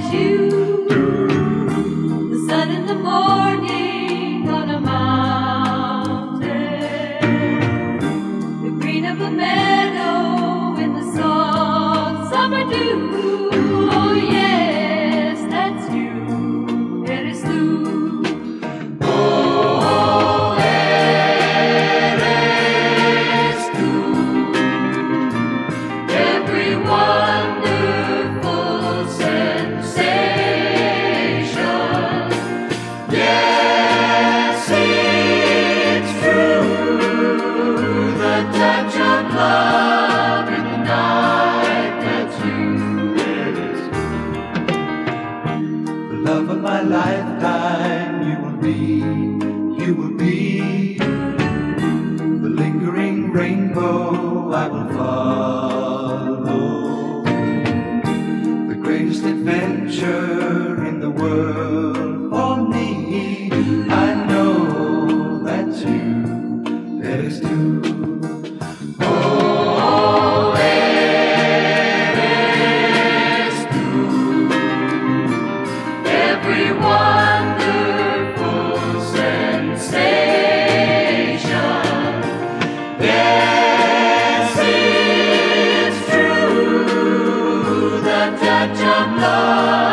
is you. The sun in the morning on a mountain, the green of a meadow in the soft summer dew. Oh yes, that's you. It is true. Oh, it is true. Every wonderful sensation. Yes, it's true. The touch of love in the night. That's you. It is The love of my lifetime, you will be. The lingering rainbow I will follow. The greatest adventure in the world for me. I know that's you. That is true. Oh, it is true. Every wonderful sensation. Yes, it's true. The touch of love.